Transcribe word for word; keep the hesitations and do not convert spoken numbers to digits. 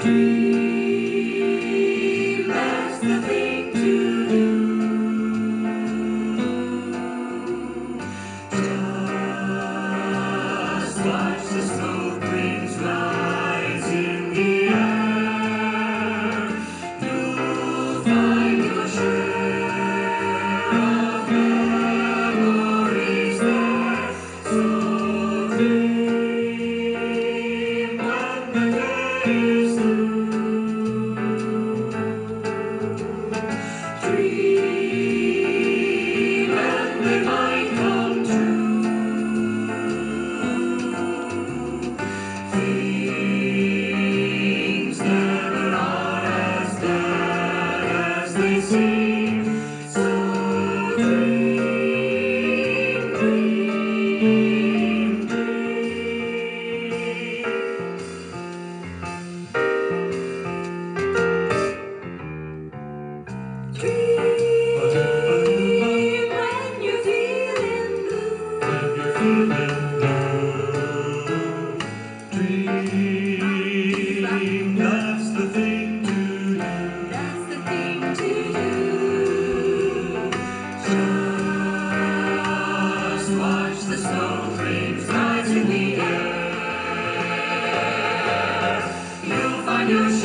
Dream, that's the thing to do. Just watch the smoke rings rise in the air. You'll find your share of memories there. So dream when the day is through. Dream and they might come true. Things never are as bad as they seem. So dream, dream, dream. Dream when you're feeling blue. When you're feeling blue, dream, that's the thing to do. That's the thing to do. Just watch the smoke rings rise in the air. You'll find your